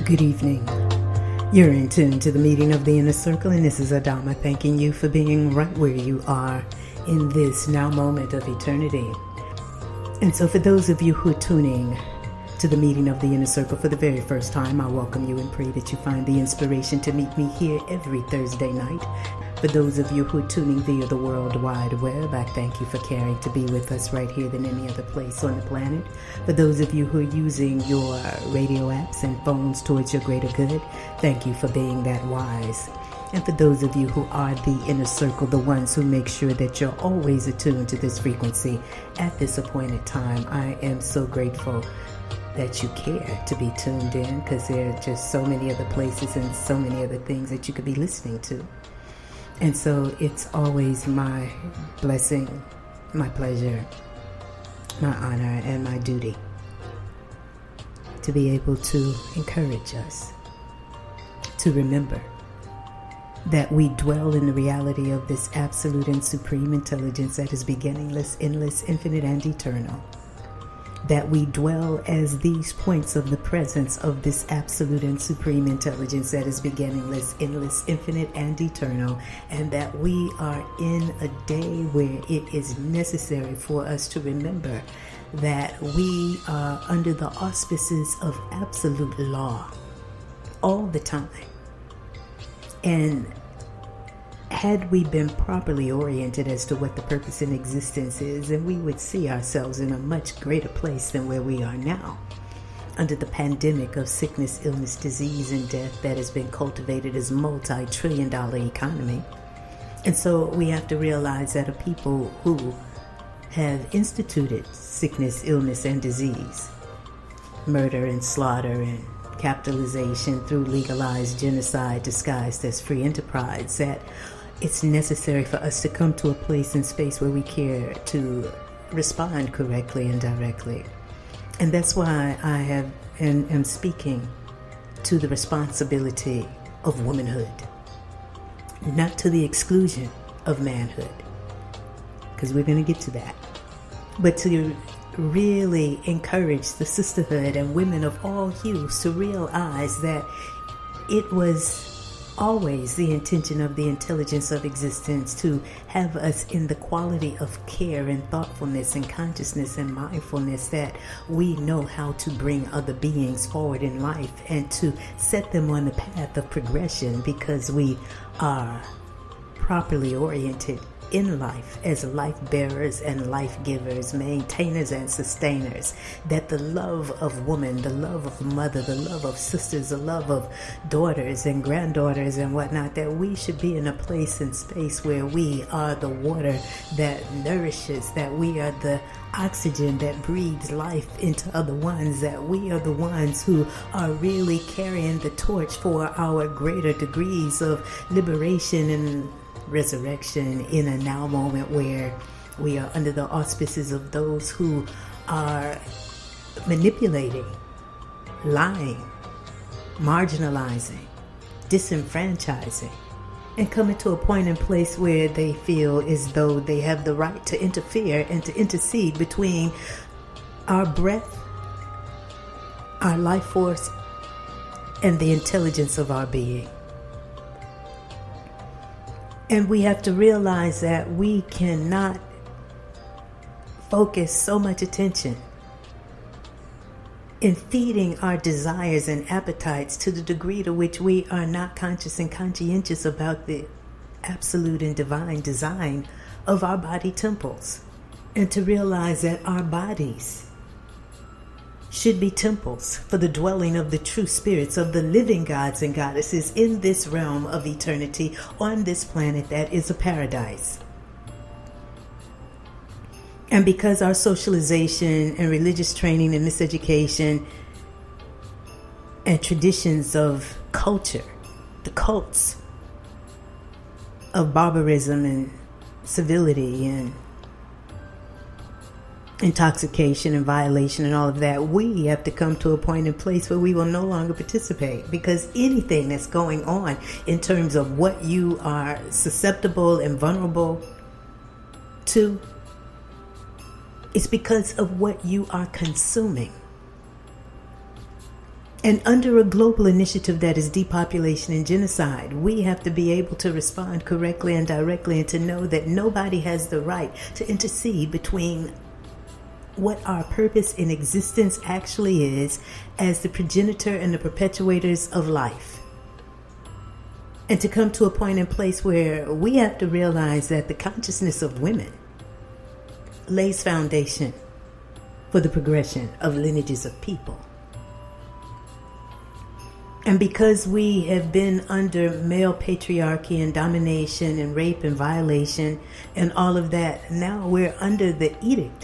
Good evening. You're in tune to the meeting of the Inner Circle, and this is Adama thanking you for being right where you are in this now moment of eternity. And so for those of you who are tuning to the meeting of the Inner Circle for the very first time, I welcome you and pray that you find the inspiration to meet me here every Thursday night. For those of you who are tuning via the World Wide Web, I thank you for caring to be with us right here than any other place on the planet. For those of you who are using your radio apps and phones towards your greater good, thank you for being that wise. And for those of you who are the Inner Circle, the ones who make sure that you're always attuned to this frequency at this appointed time, I am so grateful that you care to be tuned in, because there are just so many other places and so many other things that you could be listening to. And so it's always my blessing, my pleasure, my honor, and my duty to be able to encourage us to remember that we dwell in the reality of this absolute and supreme intelligence that is beginningless, endless, infinite, and eternal. That we dwell as these points of the presence of this absolute and supreme intelligence that is beginningless, endless, infinite, and eternal, and that we are in a day where it is necessary for us to remember that we are under the auspices of absolute law all the time. And had we been properly oriented as to what the purpose in existence is, then we would see ourselves in a much greater place than where we are now, under the pandemic of sickness, illness, disease, and death that has been cultivated as a multi-trillion-dollar economy. And so we have to realize that a people who have instituted sickness, illness, and disease, murder and slaughter and capitalization through legalized genocide disguised as free enterprise, that it's necessary for us to come to a place and space where we care to respond correctly and directly. And that's why I have and am speaking to the responsibility of womanhood, not to the exclusion of manhood, because we're going to get to that, but to really encourage the sisterhood and women of all hues to realize that it was always the intention of the intelligence of existence to have us in the quality of care and thoughtfulness and consciousness and mindfulness, that we know how to bring other beings forward in life and to set them on the path of progression, because we are properly oriented in life as life bearers and life givers, maintainers and sustainers, that the love of woman, the love of mother, the love of sisters, the love of daughters and granddaughters and whatnot, that we should be in a place and space where we are the water that nourishes, that we are the oxygen that breathes life into other ones, that we are the ones who are really carrying the torch for our greater degrees of liberation and resurrection in a now moment where we are under the auspices of those who are manipulating, lying, marginalizing, disenfranchising, and coming to a point in place where they feel as though they have the right to interfere and to intercede between our breath, our life force, and the intelligence of our being. And we have to realize that we cannot focus so much attention in feeding our desires and appetites to the degree to which we are not conscious and conscientious about the absolute and divine design of our body temples. And to realize that our bodies should be temples for the dwelling of the true spirits of the living gods and goddesses in this realm of eternity on this planet that is a paradise. And because our socialization and religious training and miseducation and traditions of culture, the cults of barbarism and civility and intoxication and violation and all of that, we have to come to a point in place where we will no longer participate, because anything that's going on in terms of what you are susceptible and vulnerable to is because of what you are consuming. And under a global initiative that is depopulation and genocide, we have to be able to respond correctly and directly, and to know that nobody has the right to intercede between what our purpose in existence actually is as the progenitor and the perpetuators of life. And to come to a point in place where we have to realize that the consciousness of women lays foundation for the progression of lineages of people. And because we have been under male patriarchy and domination and rape and violation and all of that, now we're under the edict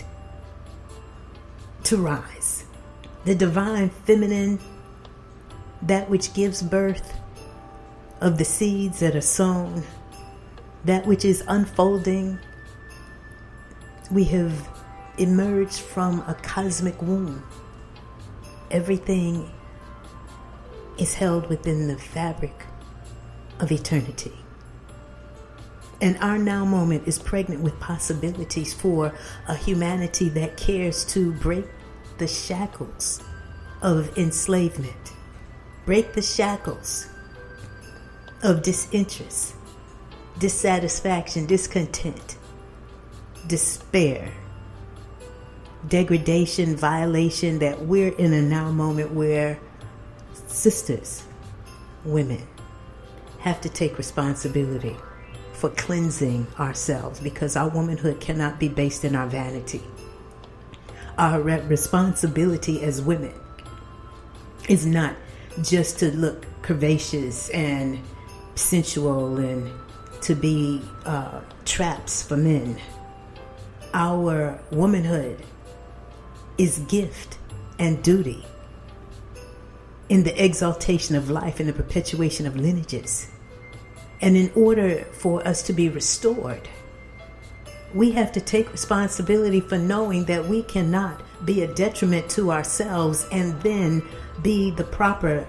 to rise. The divine feminine, that which gives birth of the seeds that are sown, that which is unfolding. We have emerged from a cosmic womb. Everything is held within the fabric of eternity. And our now moment is pregnant with possibilities for a humanity that cares to break the shackles of enslavement, break the shackles of disinterest, dissatisfaction, discontent, despair, degradation, violation, that we're in a now moment where sisters, women, have to take responsibility for cleansing ourselves, because our womanhood cannot be based in our vanity. Our responsibility as women is not just to look curvaceous and sensual and to be traps for men. Our womanhood is gift and duty in the exaltation of life and the perpetuation of lineages. And in order for us to be restored, we have to take responsibility for knowing that we cannot be a detriment to ourselves and then be the proper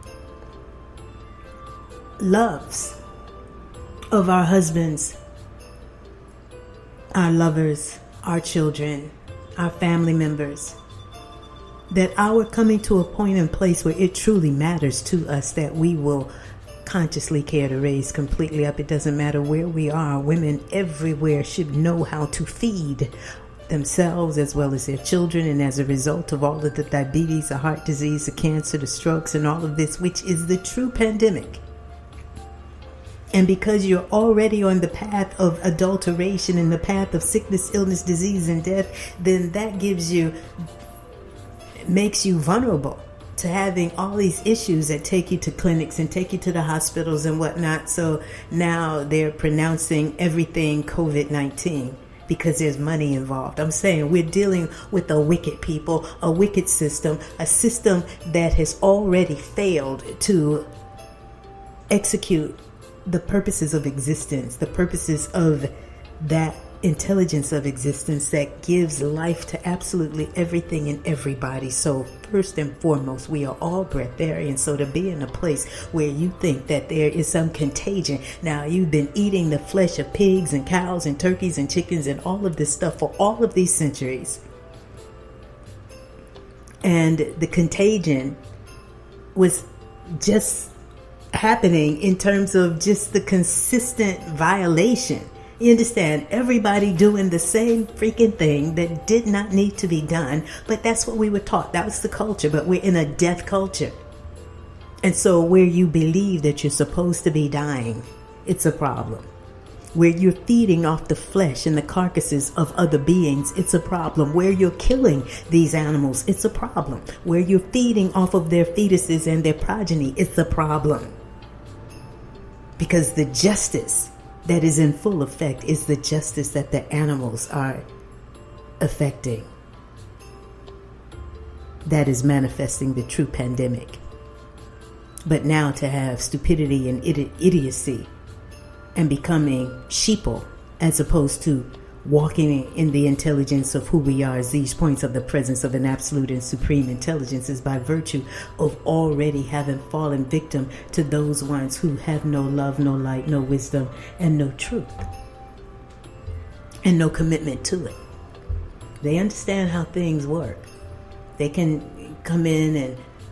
loves of our husbands, our lovers, our children, our family members. That our coming to a point and place where it truly matters to us, that we will consciously care to raise completely up. It doesn't matter where we are. Women everywhere should know how to feed themselves as well as their children. And as a result of all of the diabetes, the heart disease, the cancer, the strokes, and all of this, which is the true pandemic. And because you're already on the path of adulteration and the path of sickness, illness, disease, and death, then that makes you vulnerable to having all these issues that take you to clinics and take you to the hospitals and whatnot. So now they're pronouncing everything COVID-19 because there's money involved. I'm saying we're dealing with a wicked people, a wicked system, a system that has already failed to execute the purposes of existence, the purposes of that intelligence of existence that gives life to absolutely everything and everybody. So first and foremost, we are all breatharians. So to be in a place where you think that there is some contagion, now you've been eating the flesh of pigs and cows and turkeys and chickens and all of this stuff for all of these centuries, and the contagion was just happening in terms of just the consistent violation. You understand? Everybody doing the same freaking thing that did not need to be done, but that's what we were taught. That was the culture, but we're in a death culture. And so where you believe that you're supposed to be dying, it's a problem. Where you're feeding off the flesh and the carcasses of other beings, it's a problem. Where you're killing these animals, it's a problem. Where you're feeding off of their fetuses and their progeny, it's a problem. Because the justice that is in full effect is the justice that the animals are affecting. That is manifesting the true pandemic. But now to have stupidity and idiocy and becoming sheeple as opposed to walking in the intelligence of who we are as these points of the presence of an absolute and supreme intelligence is by virtue of already having fallen victim to those ones who have no love, no light, no wisdom, and no truth, and no commitment to it. They understand how things work. They can come in and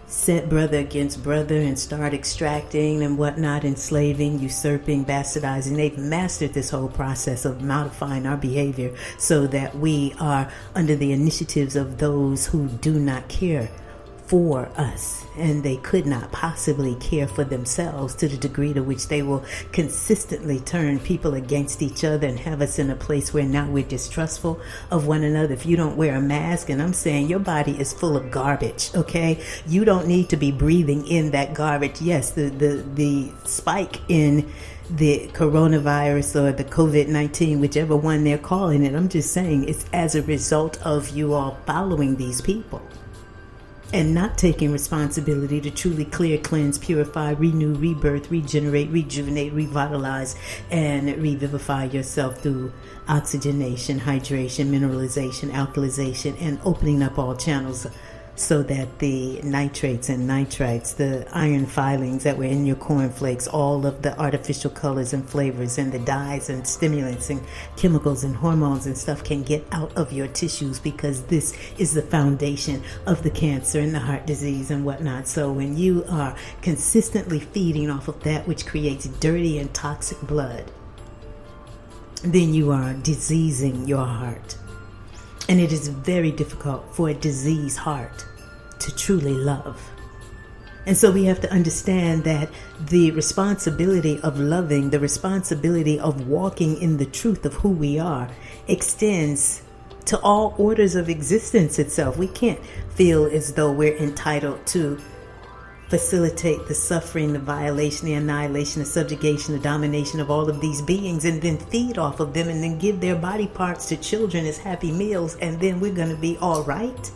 set brother against brother and start extracting and whatnot, enslaving, usurping, bastardizing. They've mastered this whole process of modifying our behavior so that we are under the initiatives of those who do not care for us, and they could not possibly care for themselves to the degree to which they will consistently turn people against each other and have us in a place where now we're distrustful of one another. If you don't wear a mask, and I'm saying your body is full of garbage, okay? You don't need to be breathing in that garbage. Yes, the spike in the coronavirus or the COVID-19, whichever one they're calling it, I'm just saying it's as a result of you all following these people and not taking responsibility to truly clear, cleanse, purify, renew, rebirth, regenerate, rejuvenate, revitalize, and revivify yourself through oxygenation, hydration, mineralization, alkalization, and opening up all channels so that the nitrates and nitrites, the iron filings that were in your cornflakes, all of the artificial colors and flavors and the dyes and stimulants and chemicals and hormones and stuff can get out of your tissues, because this is the foundation of the cancer and the heart disease and whatnot. So when you are consistently feeding off of that which creates dirty and toxic blood, then you are diseasing your heart. And it is very difficult for a diseased heart to truly love. And so we have to understand that the responsibility of loving, the responsibility of walking in the truth of who we are, extends to all orders of existence itself. We can't feel as though we're entitled to facilitate the suffering, the violation, the annihilation, the subjugation, the domination of all of these beings, and then feed off of them and then give their body parts to children as happy meals, and then we're going to be all right.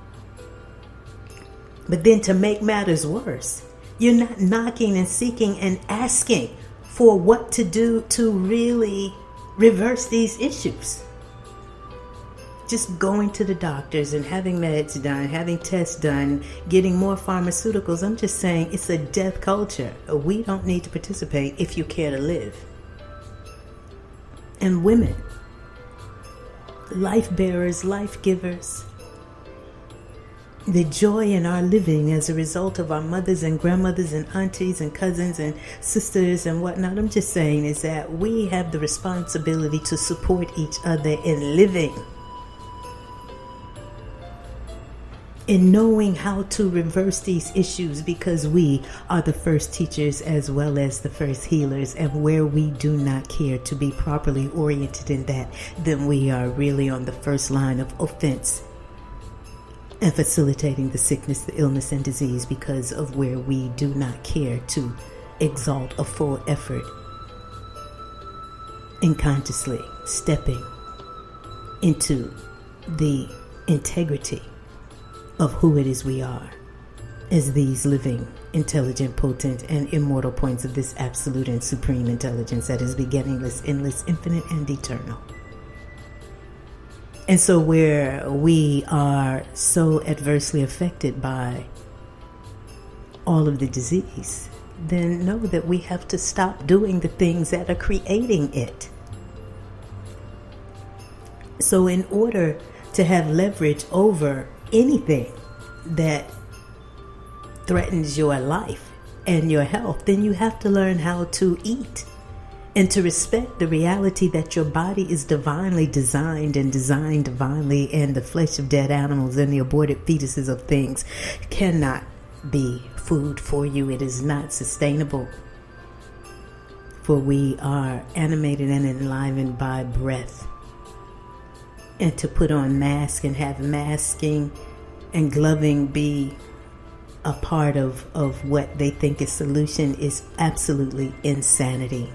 But then to make matters worse, you're not knocking and seeking and asking for what to do to really reverse these issues. Just going to the doctors and having meds done, having tests done, getting more pharmaceuticals. I'm just saying it's a death culture. We don't need to participate if you care to live. And women, life bearers, life givers, the joy in our living as a result of our mothers and grandmothers and aunties and cousins and sisters and whatnot, I'm just saying is that we have the responsibility to support each other in living, in knowing how to reverse these issues, because we are the first teachers as well as the first healers. And where we do not care to be properly oriented in that, then we are really on the first line of offense and facilitating the sickness, the illness, and disease, because of where we do not care to exalt a full effort in consciously stepping into the integrity of who it is we are as these living, intelligent, potent, and immortal points of this absolute and supreme intelligence that is beginningless, endless, infinite, and eternal. And so where we are so adversely affected by all of the disease, then know that we have to stop doing the things that are creating it. So in order to have leverage over anything that threatens your life and your health, then you have to learn how to eat and to respect the reality that your body is divinely designed and designed divinely, and the flesh of dead animals and the aborted fetuses of things cannot be food for you. It is not sustainable. For we are animated and enlivened by breath. And to put on mask and have masking and gloving be a part of what they think is solution is absolutely insanity.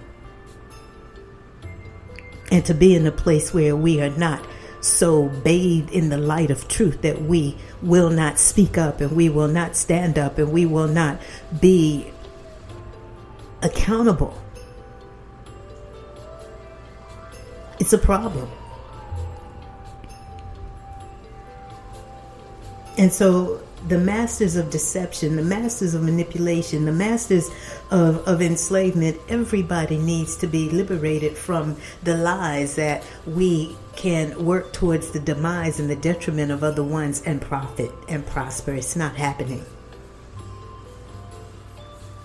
And to be in a place where we are not so bathed in the light of truth that we will not speak up and we will not stand up and we will not be accountable. It's a problem. And so the masters of deception, the masters of manipulation, the masters of enslavement, everybody needs to be liberated from the lies that we can work towards the demise and the detriment of other ones and profit and prosper. It's not happening.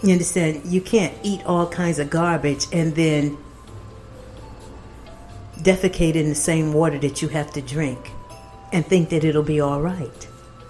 You understand? You can't eat all kinds of garbage and then defecate in the same water that you have to drink and think that it'll be all right.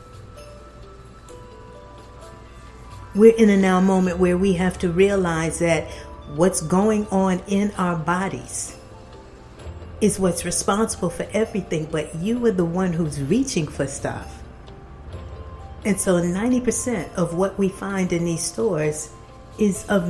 We're in a now moment where we have to realize that what's going on in our bodies is what's responsible for everything, but you are the one who's reaching for stuff. And so 90% of what we find in these stores is of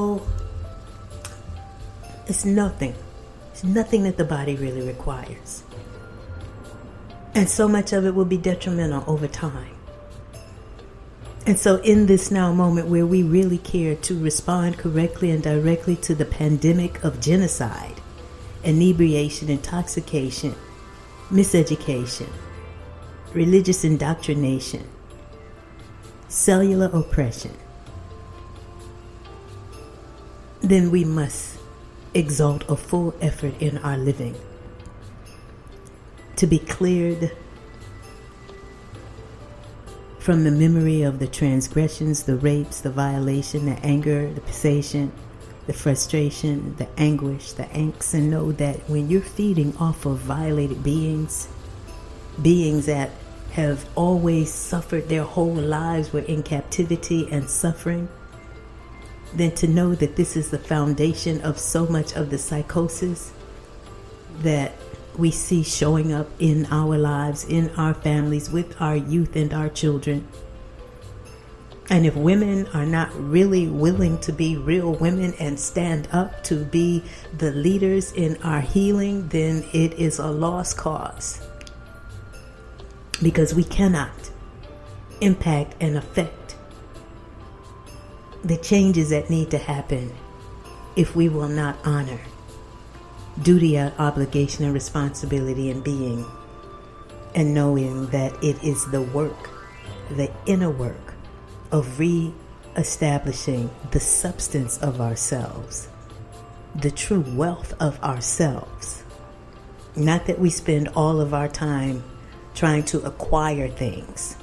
it's nothing. It's nothing that the body really requires. And so much of it will be detrimental over time. And so in this now moment where we really care to respond correctly and directly to the pandemic of genocide, inebriation, intoxication, miseducation, religious indoctrination, cellular oppression, then we must exalt a full effort in our living to be cleared from the memory of the transgressions, the rapes, the violation, the anger, the passation, the frustration, the anguish, the angst, and know that when you're feeding off of violated beings that have always suffered their whole lives, were in captivity and suffering, then to know that this is the foundation of so much of the psychosis that we see showing up in our lives, in our families, with our youth and our children. And if women are not really willing to be real women and stand up to be the leaders in our healing, then it is a lost cause. Because we cannot impact and affect the changes that need to happen if we will not honor duty, obligation, and responsibility in being, and knowing that it is the work, the inner work of re-establishing the substance of ourselves, the true wealth of ourselves. Not that we spend all of our time trying to acquire things,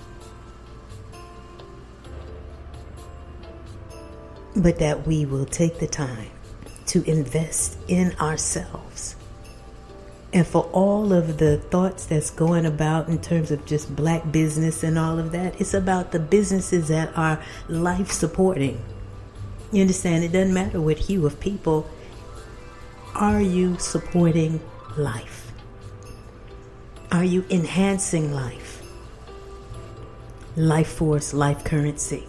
but that we will take the time to invest in ourselves. And for all of the thoughts that's going about in terms of just black business and all of that, it's about the businesses that are life supporting. You understand? It doesn't matter what hue of people. Are you supporting life? Are you enhancing life? Life force, life currency.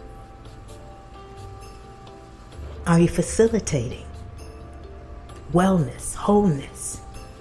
Are you facilitating wellness, wholeness?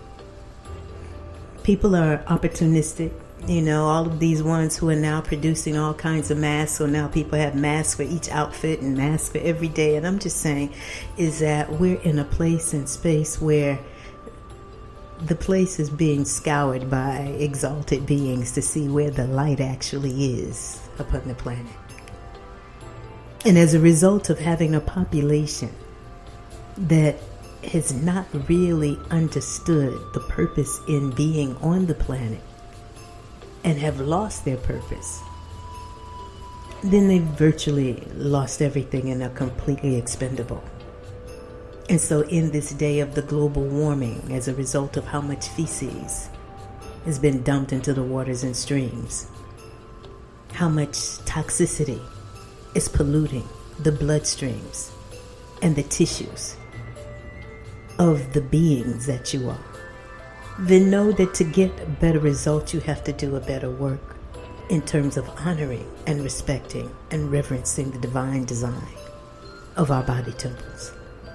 People are opportunistic. You know, all of these ones who are now producing all kinds of masks. So now people have masks for each outfit and masks for every day. And I'm just saying is that we're in a place and space where the place is being scoured by exalted beings to see where the light actually is upon the planet. And as a result of having a population that has not really understood the purpose in being on the planet and have lost their purpose, then they've virtually lost everything and are completely expendable. And so in this day of the global warming, as a result of how much feces has been dumped into the waters and streams, how much toxicity is polluting the bloodstreams and the tissues of the beings that you are, then know that to get better results, you have to do a better work in terms of honoring and respecting and reverencing the divine design of our body temples.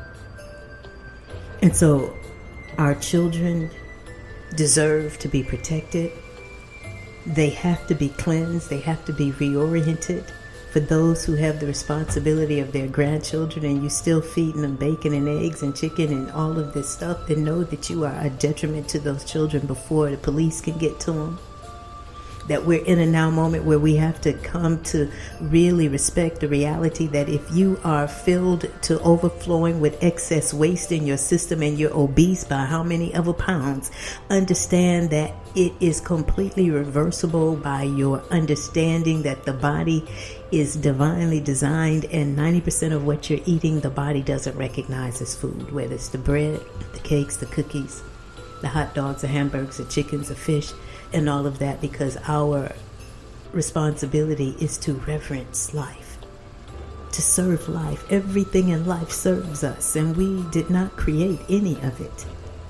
And so our children deserve to be protected. They have to be cleansed. They have to be reoriented. For those who have the responsibility of their grandchildren and you still feeding them bacon and eggs and chicken and all of this stuff, then know that you are a detriment to those children before the police can get to them. that we're in a now moment where we have to come to really respect the reality that if you are filled to overflowing with excess waste in your system and you're obese by how many ever pounds, understand that it is completely reversible by your understanding that the body is divinely designed, and 90% of what you're eating, the body doesn't recognize as food, whether it's the bread, the cakes, the cookies, the hot dogs, the hamburgers, the chickens, the fish, and all of that, because our responsibility is to reverence life, to serve life. Everything in life serves us, and we did not create any of it.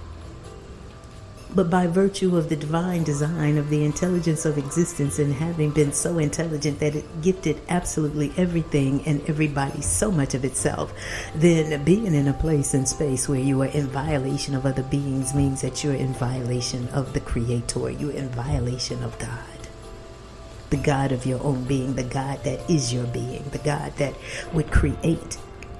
But by virtue of the divine design of the intelligence of existence, and having been so intelligent that it gifted absolutely everything and everybody so much of itself, then being in a place and space where you are in violation of other beings means that you're in violation of the Creator. You're in violation of God, the God of your own being, the God that is your being, the God that would create,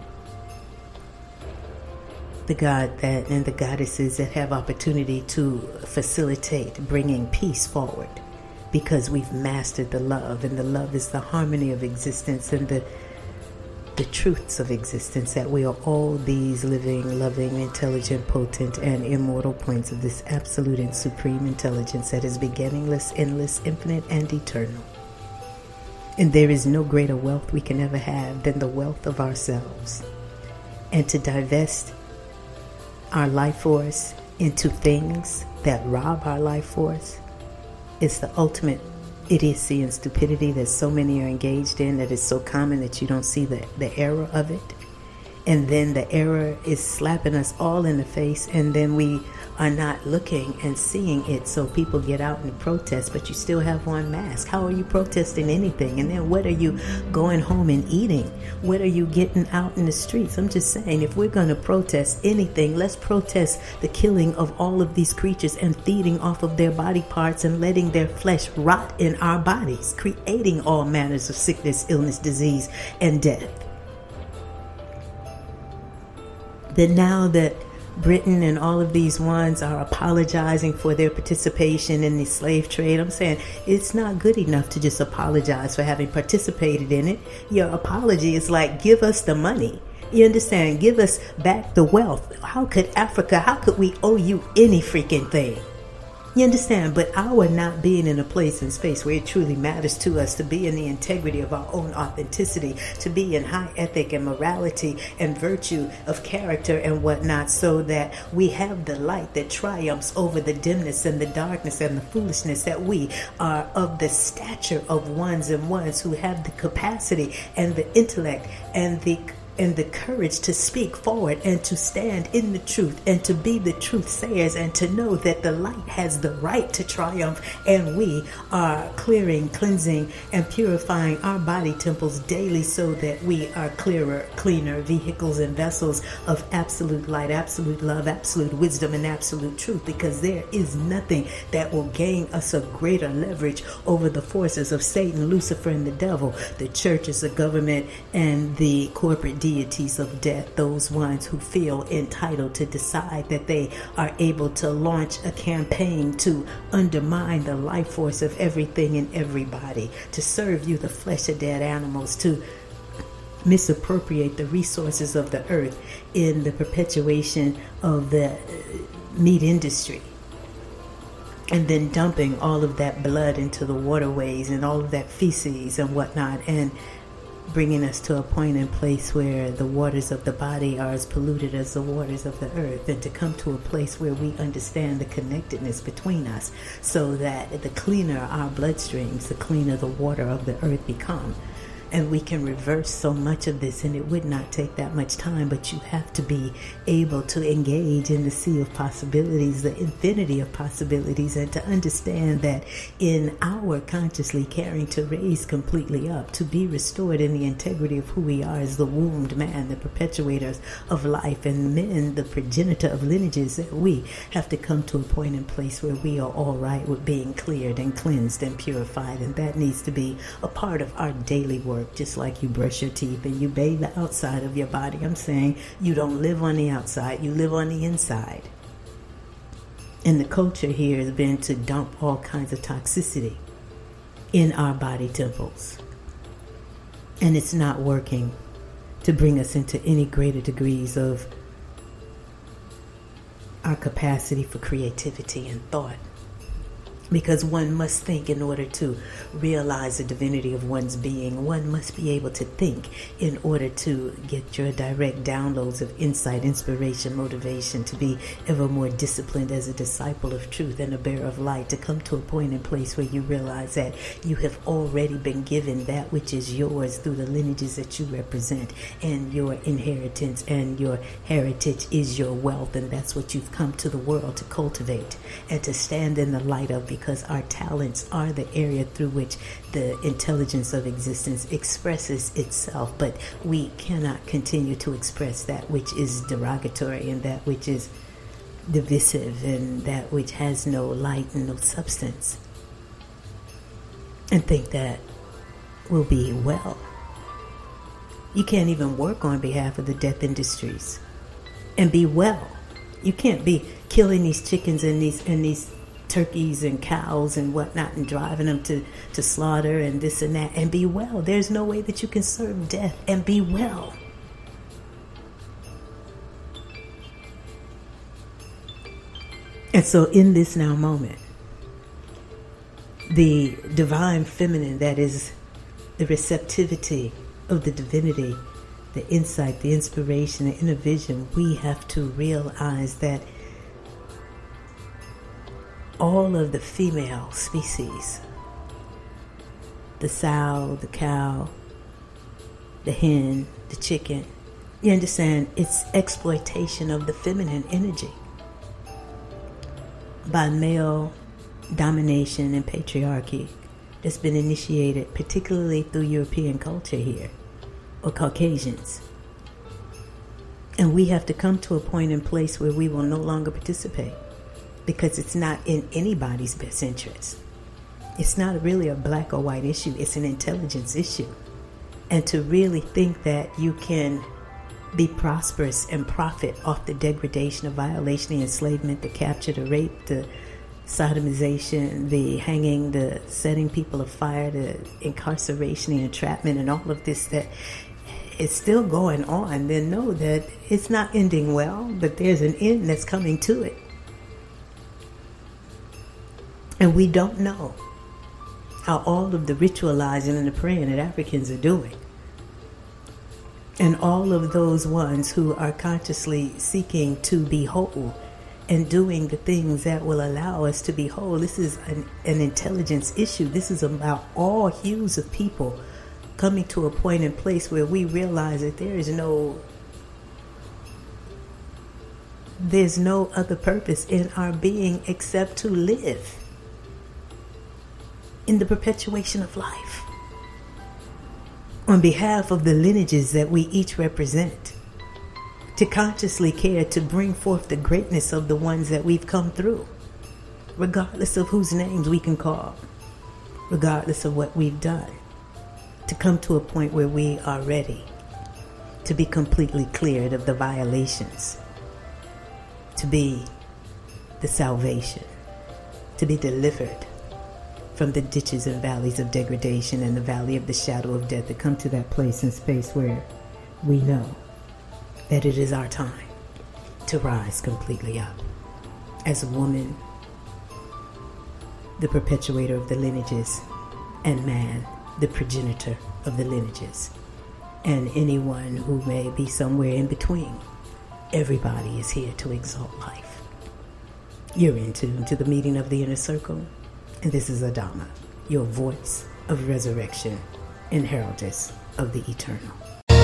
the God that and the goddesses that have opportunity to facilitate bringing peace forward, because we've mastered the love, and the love is the harmony of existence and the truths of existence, that we are all these living, loving, intelligent, potent, and immortal points of this absolute and supreme intelligence that is beginningless, endless, infinite, and eternal. And there is no greater wealth we can ever have than the wealth of ourselves. And to divest our life force into things that rob our life force is the ultimate idiocy and stupidity that so many are engaged in, that is so common that you don't see the error of it. And then the error is slapping us all in the face, and then we are not looking and seeing it. So people get out and protest, but you still have one mask. How are you protesting anything? And then what are you going home and eating? What are you getting out in the streets? I'm just saying, if we're going to protest anything, let's protest the killing of all of these creatures and feeding off of their body parts and letting their flesh rot in our bodies, creating all manners of sickness, illness, disease, and death. Then now that Britain and all of these ones are apologizing for their participation in the slave trade, I'm saying it's not good enough to just apologize for having participated in it. Your apology is like, give us the money. You understand? Give us back the wealth. How could we owe you any freaking thing? You understand? But our not being in a place and space where it truly matters to us to be in the integrity of our own authenticity, to be in high ethic and morality and virtue of character and whatnot, so that we have the light that triumphs over the dimness and the darkness and the foolishness, that we are of the stature of ones and ones who have the capacity and the intellect and the courage to speak forward and to stand in the truth and to be the truth sayers, and to know that the light has the right to triumph, and we are clearing, cleansing, and purifying our body temples daily, so that we are clearer, cleaner vehicles and vessels of absolute light, absolute love, absolute wisdom, and absolute truth, because there is nothing that will gain us a greater leverage over the forces of Satan, Lucifer, and the devil, the churches, the government, and the corporate deities of death, those ones who feel entitled to decide that they are able to launch a campaign to undermine the life force of everything and everybody, to serve you the flesh of dead animals, to misappropriate the resources of the earth in the perpetuation of the meat industry, and then dumping all of that blood into the waterways and all of that feces and whatnot, and bringing us to a point and place where the waters of the body are as polluted as the waters of the earth, and to come to a place where we understand the connectedness between us, so that the cleaner our bloodstreams, the cleaner the water of the earth become. And we can reverse so much of this, and it would not take that much time, but you have to be able to engage in the sea of possibilities, the infinity of possibilities, and to understand that in our consciously caring to raise completely up, to be restored in the integrity of who we are as the wombed man, the perpetuators of life, and men, the progenitor of lineages, that we have to come to a point and place where we are all right with being cleared and cleansed and purified, and that needs to be a part of our daily work. Just like you brush your teeth and you bathe the outside of your body, I'm saying you don't live on the outside, you live on the inside. And the culture here has been to dump all kinds of toxicity in our body temples. And it's not working to bring us into any greater degrees of our capacity for creativity and thought. Because one must think in order to realize the divinity of one's being. One must be able to think in order to get your direct downloads of insight, inspiration, motivation, to be ever more disciplined as a disciple of truth and a bearer of light, to come to a point and place where you realize that you have already been given that which is yours through the lineages that you represent, and your inheritance and your heritage is your wealth, and that's what you've come to the world to cultivate and to stand in the light of, because our talents are the area through which the intelligence of existence expresses itself. But we cannot continue to express that which is derogatory and that which is divisive and that which has no light and no substance and think that we'll be well. You can't even work on behalf of the death industries and be well. You can't be killing these chickens and these turkeys and cows and whatnot and driving them to slaughter and this and that and be well. There's no way that you can serve death and be well. And so in this now moment, the divine feminine, that is the receptivity of the divinity, the insight, the inspiration, the inner vision, we have to realize that all of the female species, the sow, the cow, the hen, the chicken, you understand, it's exploitation of the feminine energy by male domination and patriarchy that's been initiated particularly through European culture here, or Caucasians. And we have to come to a point and place where we will no longer participate, because it's not in anybody's best interest. It's not really a black or white issue, it's an intelligence issue. And to really think that you can be prosperous and profit off the degradation, the violation, the enslavement, the capture, the rape, the sodomization, the hanging, the setting people afire, the incarceration, the entrapment, and all of this that is still going on, then know that it's not ending well, but there's an end that's coming to it. And we don't know how all of the ritualizing and the praying that Africans are doing, and all of those ones who are consciously seeking to be whole and doing the things that will allow us to be whole. This is an intelligence issue. This is about all hues of people coming to a point and place where we realize that there's no other purpose in our being except to live in the perpetuation of life on behalf of the lineages that we each represent, to consciously care to bring forth the greatness of the ones that we've come through, regardless of whose names we can call, regardless of what we've done, to come to a point where we are ready to be completely cleared of the violations, to be the salvation, to be delivered from the ditches and valleys of degradation and the valley of the shadow of death, to come to that place and space where we know that it is our time to rise completely up as a woman, the perpetuator of the lineages, and man, the progenitor of the lineages, and anyone who may be somewhere in between. Everybody is here to exalt life. You're in tune to the meeting of the inner circle. And this is Adama, your voice of resurrection and heraldess of the eternal.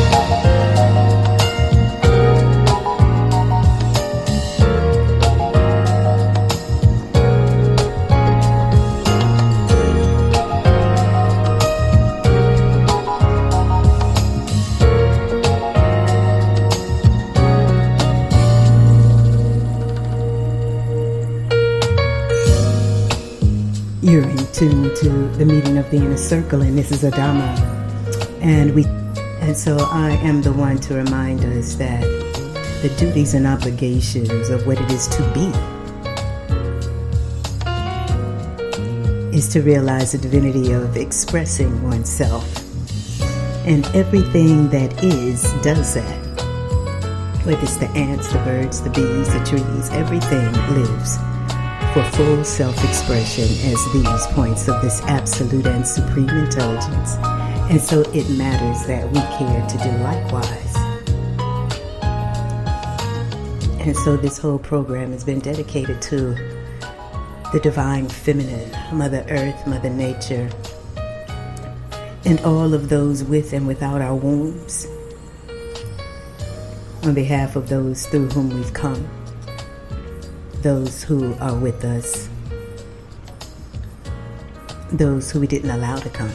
You're in tune to the meeting of the inner circle, and this is Adama. And so I am the one to remind us that the duties and obligations of what it is to be is to realize the divinity of expressing oneself. And everything that is does that. Whether it's the ants, the birds, the bees, the trees, everything lives for full self-expression as these points of this absolute and supreme intelligence. And so it matters that we care to do likewise. And so this whole program has been dedicated to the divine feminine, Mother Earth, Mother Nature, and all of those with and without our wombs, on behalf of those through whom we've come, those who are with us, those who we didn't allow to come,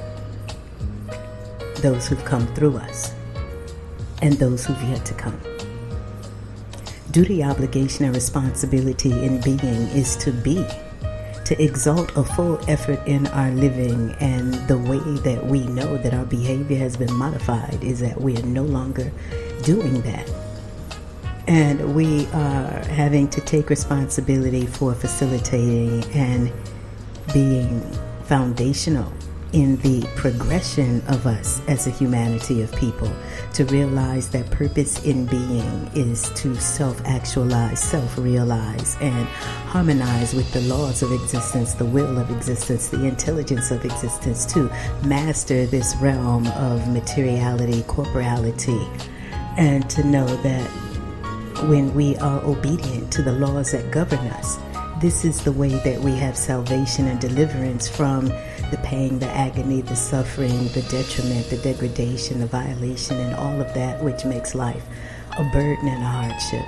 those who've come through us, and those who've yet to come. Duty, obligation, and responsibility in being is to be, to exalt a full effort in our living, and the way that we know that our behavior has been modified is that we are no longer doing that. And we are having to take responsibility for facilitating and being foundational in the progression of us as a humanity of people, to realize that purpose in being is to self-actualize, self-realize, and harmonize with the laws of existence, the will of existence, the intelligence of existence, to master this realm of materiality, corporality, and to know that when we are obedient to the laws that govern us, this is the way that we have salvation and deliverance from the pain, the agony, the suffering, the detriment, the degradation, the violation, and all of that which makes life a burden and a hardship.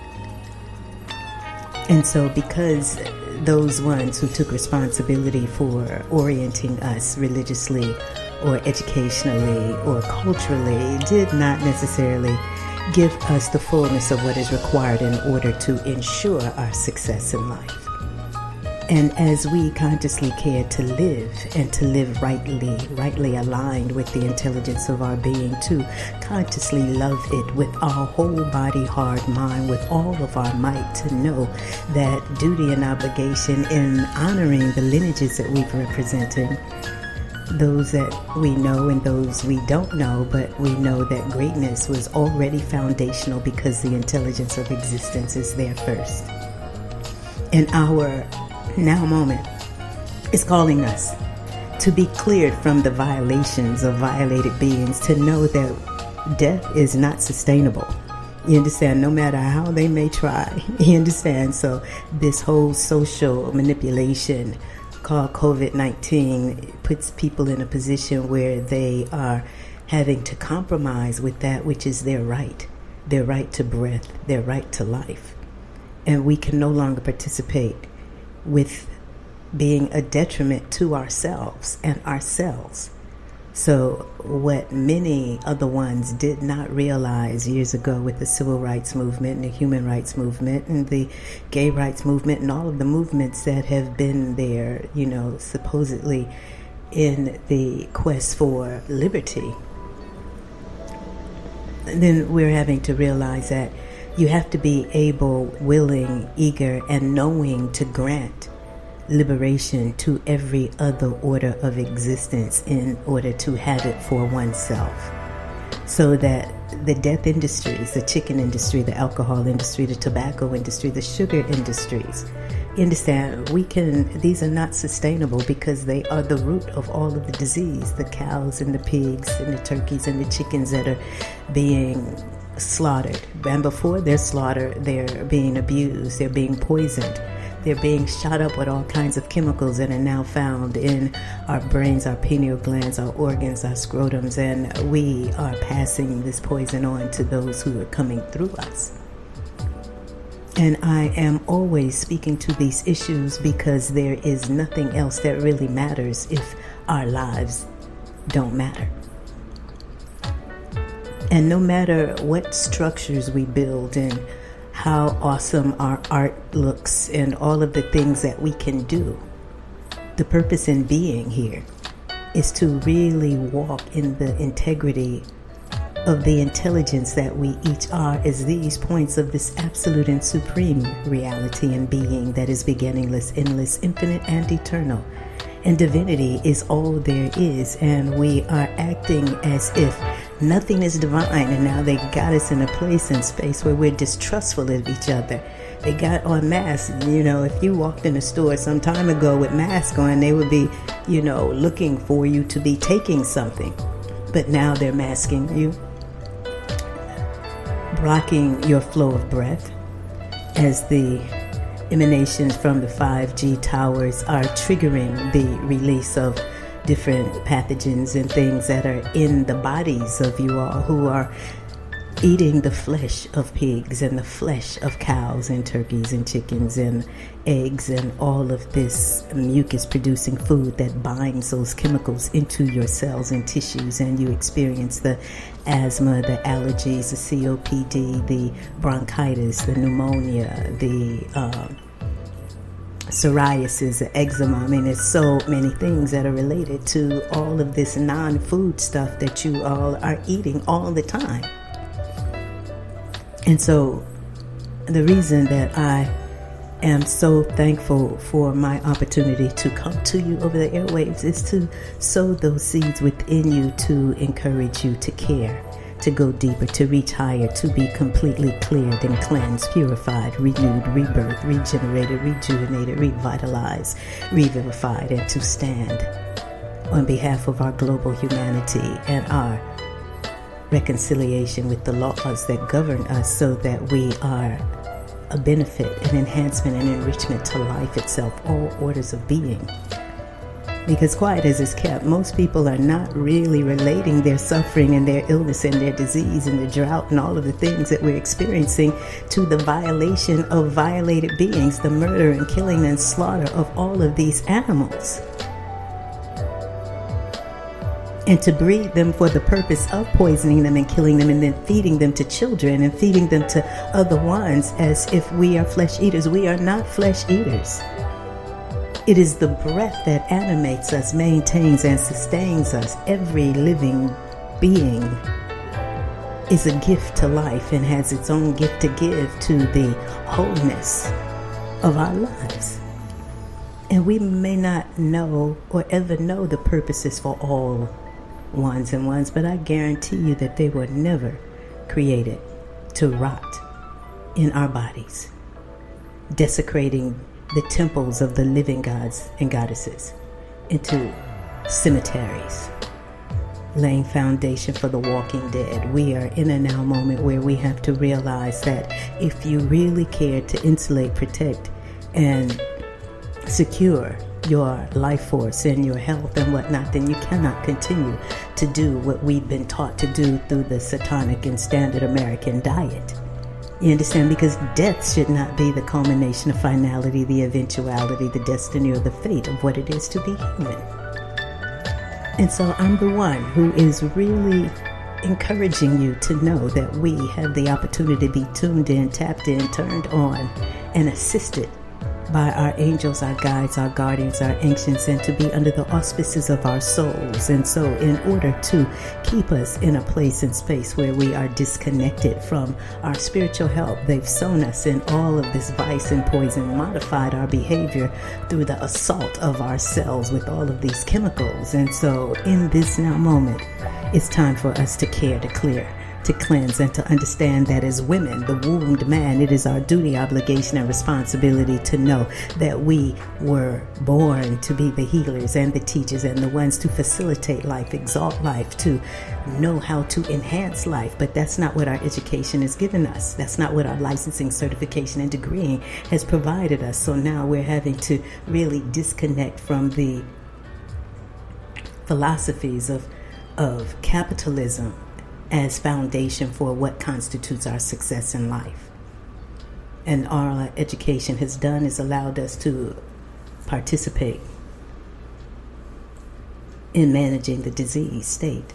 And so because those ones who took responsibility for orienting us religiously or educationally or culturally did not necessarily give us the fullness of what is required in order to ensure our success in life. And as we consciously care to live and to live rightly aligned with the intelligence of our being, to consciously love it with our whole body, heart, mind, with all of our might, to know that duty and obligation in honoring the lineages that we've represented, those that we know and those we don't know, but we know that greatness was already foundational because the intelligence of existence is there first. And our now moment is calling us to be cleared from the violations of violated beings, to know that death is not sustainable. You understand? No matter how they may try. You understand? So this whole social manipulation called COVID-19 puts people in a position where they are having to compromise with that which is their right to breath, their right to life. And we can no longer participate with being a detriment to ourselves and ourselves. So what many other ones did not realize years ago with the civil rights movement and the human rights movement and the gay rights movement and all of the movements that have been there, you know, supposedly in the quest for liberty, and then we're having to realize that you have to be able, willing, eager, and knowing to grant liberation to every other order of existence in order to have it for oneself. So that the death industries, the chicken industry, the alcohol industry, the tobacco industry, the sugar industries, you understand, these are not sustainable because they are the root of all of the disease. The cows and the pigs and the turkeys and the chickens that are being slaughtered. And before they're slaughtered, they're being abused, they're being poisoned. They're being shot up with all kinds of chemicals that are now found in our brains, our pineal glands, our organs, our scrotums, and we are passing this poison on to those who are coming through us. And I am always speaking to these issues because there is nothing else that really matters if our lives don't matter. And no matter what structures we build and how awesome our art looks and all of the things that we can do, the purpose in being here is to really walk in the integrity of the intelligence that we each are as these points of this absolute and supreme reality and being that is beginningless, endless, infinite, and eternal. and divinity is all there is, and we are acting as if nothing is divine, and now they got us in a place and space where we're distrustful of each other. They got on masks. If you walked in a store some time ago with masks on, they would be, looking for you to be taking something. But now they're masking you, blocking your flow of breath as the emanations from the 5G towers are triggering the release of different pathogens and things that are in the bodies of you all who are eating the flesh of pigs and the flesh of cows and turkeys and chickens and eggs and all of this mucus producing food that binds those chemicals into your cells and tissues, and you experience the asthma, the allergies, the COPD, the bronchitis, the pneumonia, the psoriasis, the eczema. I mean, there's so many things that are related to all of this non-food stuff that you all are eating all the time. And so the reason that I am so thankful for my opportunity to come to you over the airwaves is to sow those seeds within you to encourage you to care, to go deeper, to reach higher, to be completely cleared and cleansed, purified, renewed, rebirthed, regenerated, rejuvenated, revitalized, revivified, and to stand on behalf of our global humanity and our reconciliation with the laws that govern us, so that we are a benefit, an enhancement, and enrichment to life itself, all orders of being. Because quiet as it's kept, most people are not really relating their suffering and their illness and their disease and the drought and all of the things that we're experiencing to the violation of violated beings, the murder and killing and slaughter of all of these animals. And to breed them for the purpose of poisoning them and killing them and then feeding them to children and feeding them to other ones as if we are flesh eaters. We are not flesh eaters. It is the breath that animates us, maintains and sustains us. Every living being is a gift to life and has its own gift to give to the wholeness of our lives. And we may not know or ever know the purposes for all ones and ones, but I guarantee you that they were never created to rot in our bodies, desecrating the temples of the living gods and goddesses into cemeteries, laying foundation for the walking dead. We are in a now moment where we have to realize that if you really care to insulate, protect, and secure your life force and your health and whatnot, then you cannot continue to do what we've been taught to do through the satanic and standard American diet. You understand? Because death should not be the culmination of finality, the eventuality, the destiny, or the fate of what it is to be human. And so I'm the one who is really encouraging you to know that we have the opportunity to be tuned in, tapped in, turned on, and assisted by our angels, our guides, our guardians, our ancients, and to be under the auspices of our souls. And so in order to keep us in a place and space where we are disconnected from our spiritual help, they've sown us in all of this vice and poison, modified our behavior through the assault of our cells with all of these chemicals. And so in this now moment, it's time for us to care, to clear, to cleanse, and to understand that as women, the wombed man, it is our duty, obligation, and responsibility to know that we were born to be the healers and the teachers and the ones to facilitate life, exalt life, to know how to enhance life. But that's not what our education has given us. That's not what our licensing, certification, and degreeing has provided us. So now we're having to really disconnect from the philosophies of capitalism as foundation for what constitutes our success in life. And all our education has done is allowed us to participate in managing the disease state.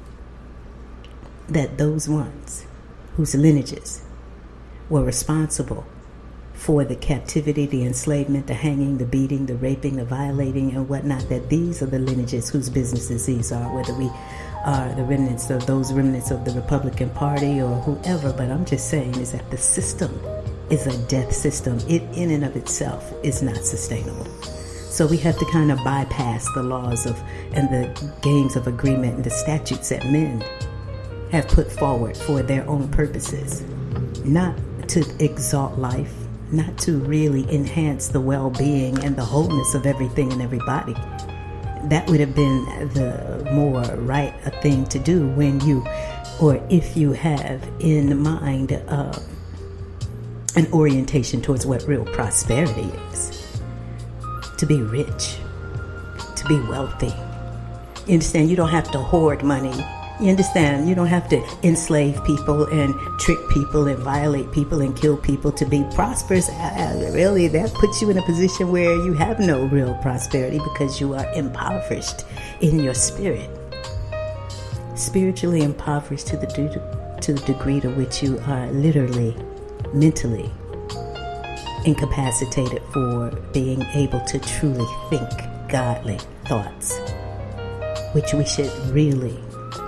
That those ones whose lineages were responsible for the captivity, the enslavement, the hanging, the beating, the raping, the violating, and whatnot, that these are the lineages whose businesses these are, whether we are the remnants of those remnants of the Republican Party or whoever. But I'm just saying is that the system is a death system. It in and of itself is not sustainable. So we have to kind of bypass the laws of and the games of agreement and the statutes that men have put forward for their own purposes, not to exalt life, not to really enhance the well-being and the wholeness of everything and everybody. That would have been the more right thing to do when you, or if you have in mind an orientation towards what real prosperity is. To be rich, to be wealthy. You understand? You don't have to hoard money. You understand? You don't have to enslave people and trick people and violate people and kill people to be prosperous. Really, that puts you in a position where you have no real prosperity because you are impoverished in your spirit. Spiritually impoverished to the degree to which you are literally, mentally incapacitated for being able to truly think godly thoughts, which we should really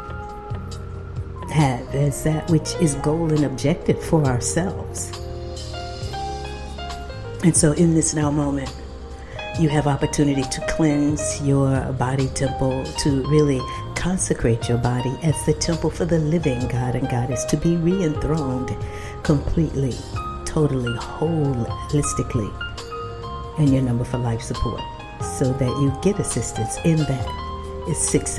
have as that which is goal and objective for ourselves. And so in this now moment, you have opportunity to cleanse your body temple, to really consecrate your body as the temple for the living God and Goddess, to be re-enthroned completely, totally, holistically, and your number for life support, so that you get assistance in that is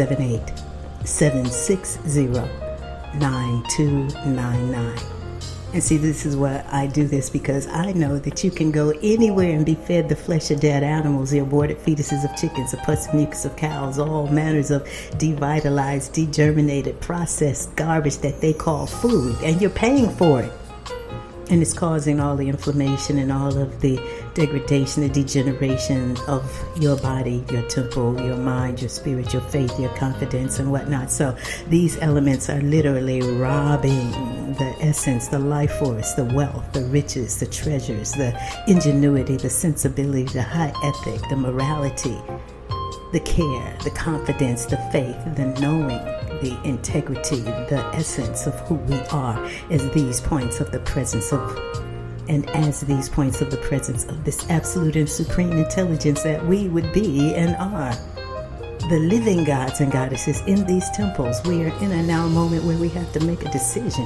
678-760-9299. And see, this is why I do this, because I know that you can go anywhere and be fed the flesh of dead animals, the aborted fetuses of chickens, the pus and mucus of cows, all manners of devitalized, degerminated, processed garbage that they call food, and you're paying for it. And it's causing all the inflammation and all of the degradation, the degeneration of your body, your temple, your mind, your spirit, your faith, your confidence, and whatnot. So these elements are literally robbing the essence, the life force, the wealth, the riches, the treasures, the ingenuity, the sensibility, the high ethic, the morality, the care, the confidence, the faith, the knowing, the integrity, the essence of who we are as these points of the presence of, and as these points of the presence of this absolute and supreme intelligence that we would be and are. The living gods and goddesses in these temples. We are in a now moment where we have to make a decision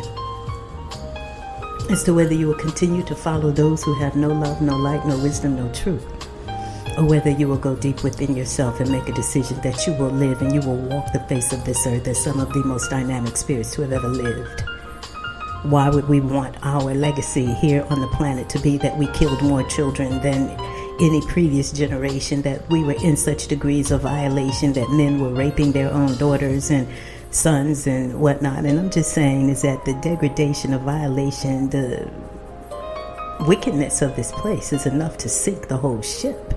as to whether you will continue to follow those who have no love, no light, no wisdom, no truth, or whether you will go deep within yourself and make a decision that you will live and you will walk the face of this earth as some of the most dynamic spirits to have ever lived. Why would we want our legacy here on the planet to be that we killed more children than any previous generation, that we were in such degrees of violation, that men were raping their own daughters and sons and whatnot? And I'm just saying is that the degradation of violation, the wickedness of this place is enough to sink the whole ship.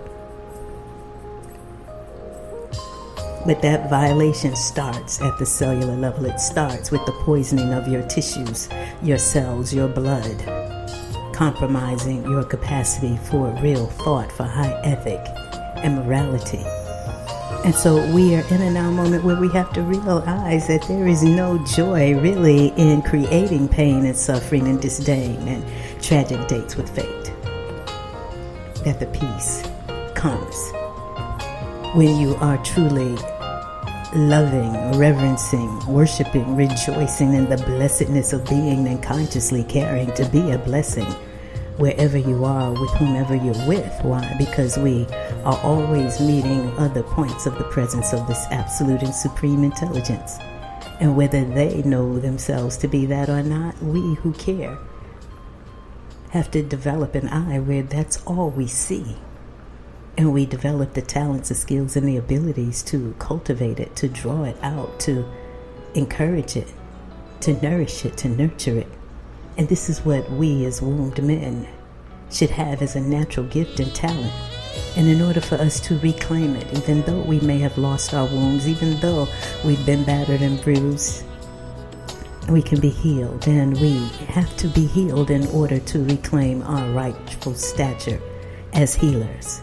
But that violation starts at the cellular level. It starts with the poisoning of your tissues, your cells, your blood, compromising your capacity for real thought, for high ethic and morality. And so we are in a now moment where we have to realize that there is no joy really in creating pain and suffering and disdain and tragic dates with fate. That the peace comes when you are truly loving, reverencing, worshiping, rejoicing in the blessedness of being and consciously caring to be a blessing wherever you are, with whomever you're with. Why? Because we are always meeting other points of the presence of this absolute and supreme intelligence. And whether they know themselves to be that or not, we who care have to develop an eye where that's all we see. And we develop the talents, the skills, and the abilities to cultivate it, to draw it out, to encourage it, to nourish it, to nurture it. And this is what we as wombed men should have as a natural gift and talent. And in order for us to reclaim it, even though we may have lost our wombs, even though we've been battered and bruised, we can be healed. And we have to be healed in order to reclaim our rightful stature as healers.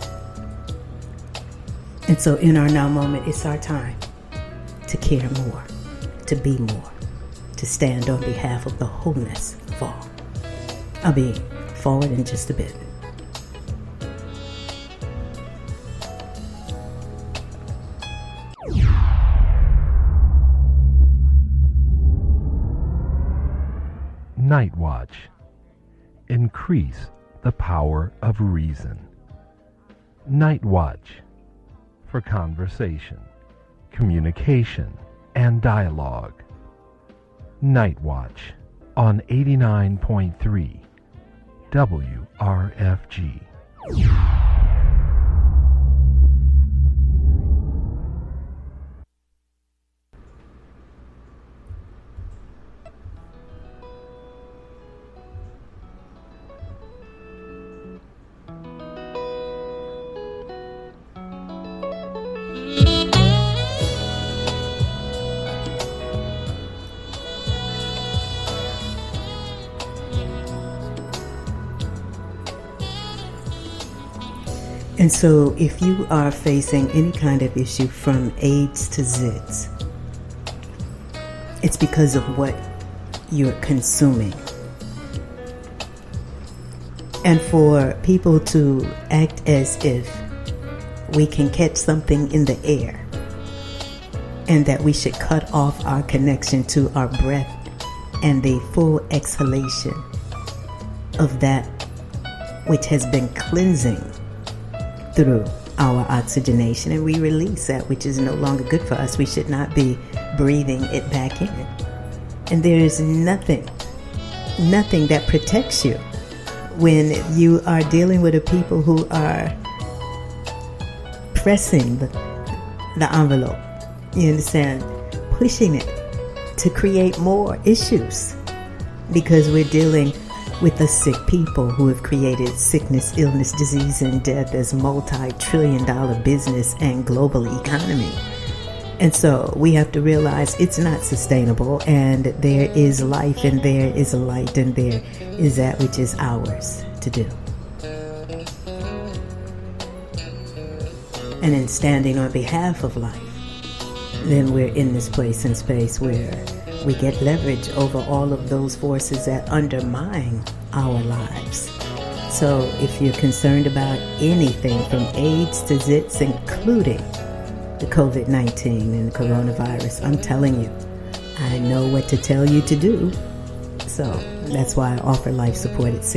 And so in our now moment, it's our time to care more, to be more, to stand on behalf of the wholeness of all. I'll be forward in just a bit. Night Watch. Increase the power of reason. Night Watch for conversation, communication, and dialogue. Night Watch on 89.3 WRFG. And so if you are facing any kind of issue from AIDS to zits, it's because of what you're consuming. And for people to act as if we can catch something in the air and that we should cut off our connection to our breath and the full exhalation of that which has been cleansing through our oxygenation, and we release that which is no longer good for us. We should not be breathing it back in. And there is nothing that protects you when you are dealing with a people who are pressing the envelope. You understand? Pushing it to create more issues, because we're dealing with the sick people who have created sickness, illness, disease, and death as multi-trillion-dollar business and global economy. And so we have to realize it's not sustainable, and there is life, and there is light, and there is that which is ours to do. And in standing on behalf of life, then we're in this place and space where we get leverage over all of those forces that undermine our lives. So if you're concerned about anything from AIDS to zits, including the COVID-19 and the coronavirus, I'm telling you, I know what to tell you to do. So that's why I offer life support at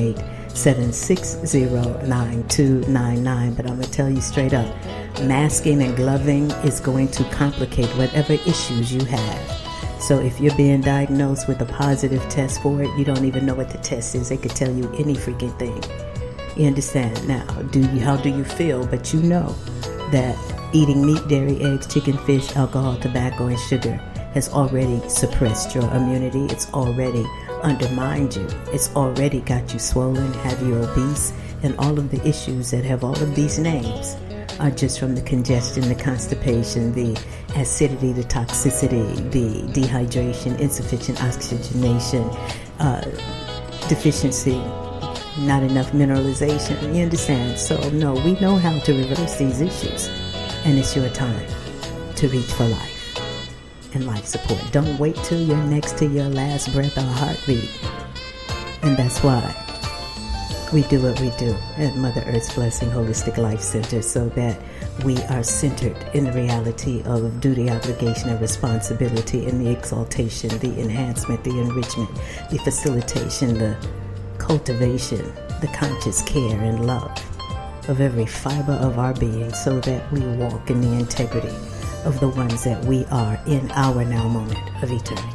678-760-9299. But I'm going to tell you straight up, masking and gloving is going to complicate whatever issues you have. So if you're being diagnosed with a positive test for it, you don't even know what the test is. They could tell you any freaking thing. You understand? Now, how do you feel? But you know that eating meat, dairy, eggs, chicken, fish, alcohol, tobacco, and sugar has already suppressed your immunity. It's already undermined you. It's already got you swollen, have you obese, and all of the issues that have all of these names are just from the congestion, the constipation, the acidity, the toxicity, the dehydration, insufficient oxygenation, deficiency, not enough mineralization. You understand? So no, we know how to reverse these issues, and it's your time to reach for life and life support. Don't wait till you're next to your last breath or heartbeat. And that's why we do what we do at Mother Earth's Blessing Holistic Life Center, so that we are centered in the reality of duty, obligation, and responsibility, in the exaltation, the enhancement, the enrichment, the facilitation, the cultivation, the conscious care and love of every fiber of our being, so that we walk in the integrity of the ones that we are in our now moment of eternity.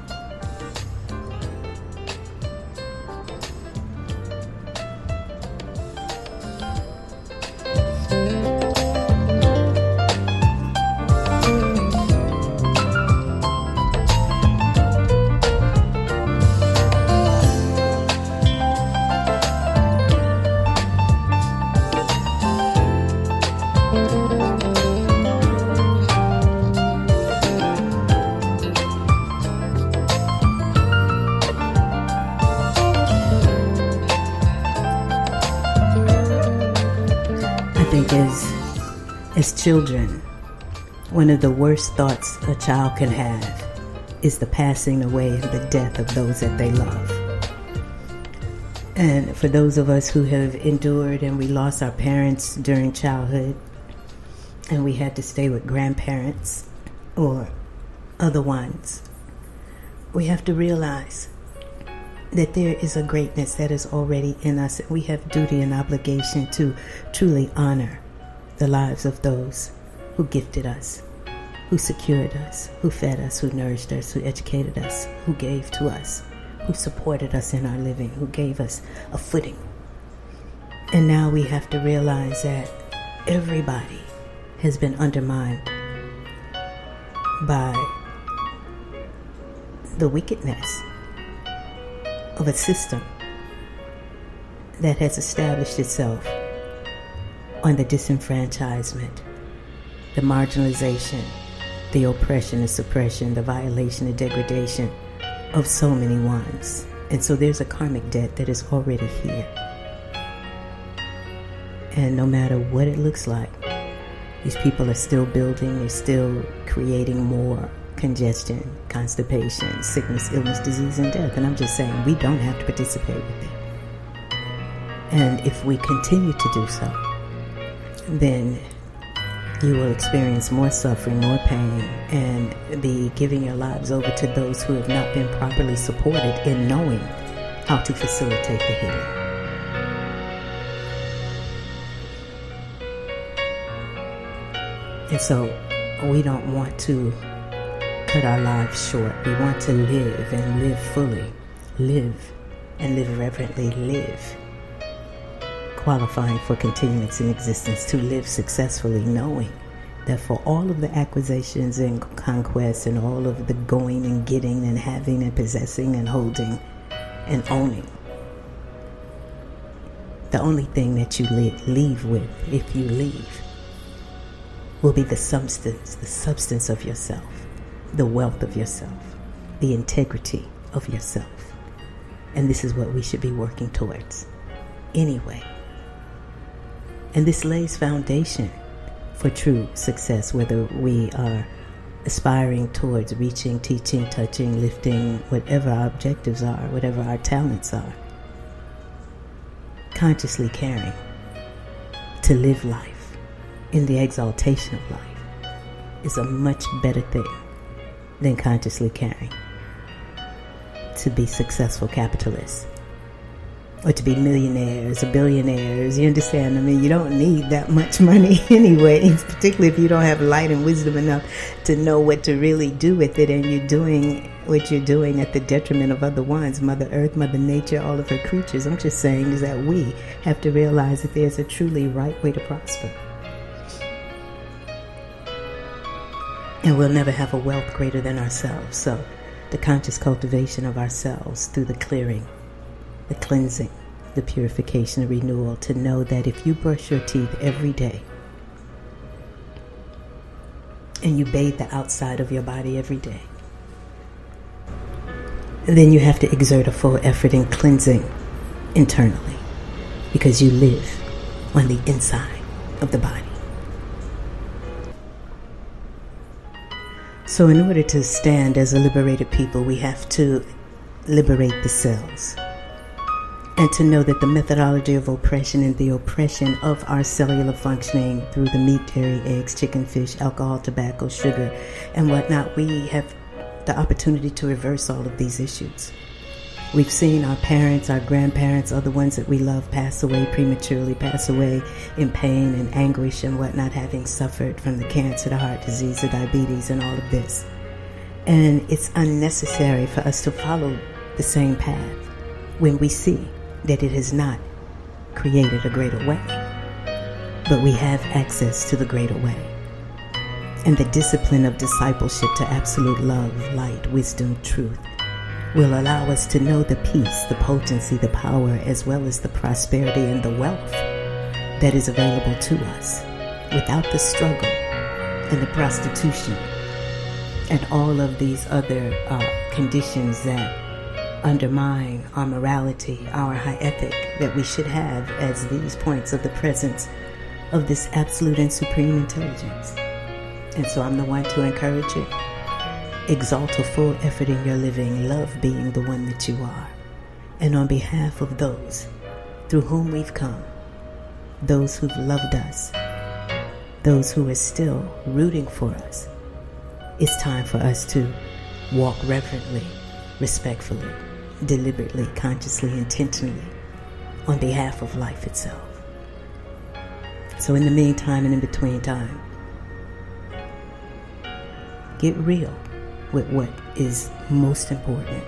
As children, one of the worst thoughts a child can have is the passing away and the death of those that they love. And for those of us who have endured and we lost our parents during childhood, and we had to stay with grandparents or other ones, we have to realize that there is a greatness that is already in us, and we have duty and obligation to truly honor the lives of those who gifted us, who secured us, who fed us, who nourished us, who educated us, who gave to us, who supported us in our living, who gave us a footing. And now we have to realize that everybody has been undermined by the wickedness of a system that has established itself on the disenfranchisement, the marginalization, the oppression, the suppression, the violation, the degradation of so many ones. And so there's a karmic debt that is already here. And no matter what it looks like, these people are still building, they're still creating more congestion, constipation, sickness, illness, disease, and death. And I'm just saying, we don't have to participate with it. And if we continue to do so, then you will experience more suffering, more pain, and be giving your lives over to those who have not been properly supported in knowing how to facilitate the healing. And so we don't want to cut our lives short. We want to live and live fully, live and live reverently, live qualifying for continuance in existence, to live successfully, knowing that for all of the acquisitions and conquests and all of the going and getting and having and possessing and holding and owning, the only thing that you leave with, if you leave, will be the substance of yourself, the wealth of yourself, the integrity of yourself. And this is what we should be working towards anyway. And this lays foundation for true success, whether we are aspiring towards reaching, teaching, touching, lifting, whatever our objectives are, whatever our talents are. Consciously caring to live life in the exaltation of life is a much better thing than consciously caring to be successful capitalists or to be millionaires or billionaires. You understand? I mean, you don't need that much money anyway, particularly if you don't have light and wisdom enough to know what to really do with it, and you're doing what you're doing at the detriment of other ones, Mother Earth, Mother Nature, all of her creatures. I'm just saying is that we have to realize that there's a truly right way to prosper. And we'll never have a wealth greater than ourselves. So the conscious cultivation of ourselves through the clearing, the cleansing, the purification, the renewal, to know that if you brush your teeth every day and you bathe the outside of your body every day, then you have to exert a full effort in cleansing internally, because you live on the inside of the body. So in order to stand as a liberated people, we have to liberate the cells, and to know that the methodology of oppression and the oppression of our cellular functioning through the meat, dairy, eggs, chicken, fish, alcohol, tobacco, sugar, and whatnot, we have the opportunity to reverse all of these issues. We've seen our parents, our grandparents, other ones that we love pass away prematurely, pass away in pain and anguish and whatnot, having suffered from the cancer, the heart disease, the diabetes, and all of this. And it's unnecessary for us to follow the same path when we see that it has not created a greater way. But we have access to the greater way. And the discipline of discipleship to absolute love, light, wisdom, truth will allow us to know the peace, the potency, the power, as well as the prosperity and the wealth that is available to us without the struggle and the prostitution and all of these other conditions that undermine our morality, our high ethic that we should have as these points of the presence of this absolute and supreme intelligence. And so I'm the one to encourage it. Exalt a full effort in your living, love being the one that you are. And on behalf of those through whom we've come, those who've loved us, those who are still rooting for us, it's time for us to walk reverently, respectfully, deliberately, consciously, intentionally on behalf of life itself. So in the meantime and in between time, get real with what is most important.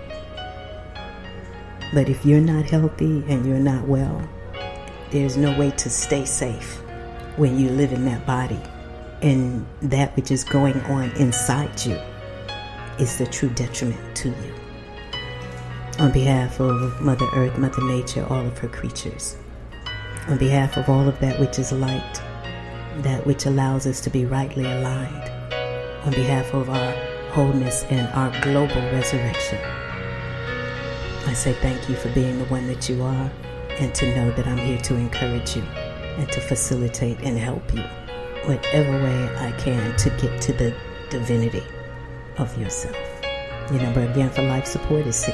But if you're not healthy and you're not well, there's no way to stay safe when you live in that body. And that which is going on inside you is the true detriment to you. On behalf of Mother Earth, Mother Nature, all of her creatures, on behalf of all of that which is light, that which allows us to be rightly aligned, on behalf of our wholeness and our global resurrection, I say thank you for being the one that you are, and to know that I'm here to encourage you and to facilitate and help you whatever way I can to get to the divinity of yourself. Your number again for life support is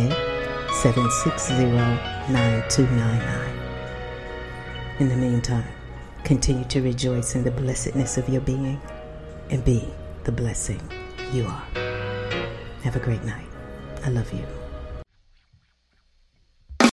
678-760-9299. In the meantime, continue to rejoice in the blessedness of your being and be the blessing you are. Have a great night. I love you.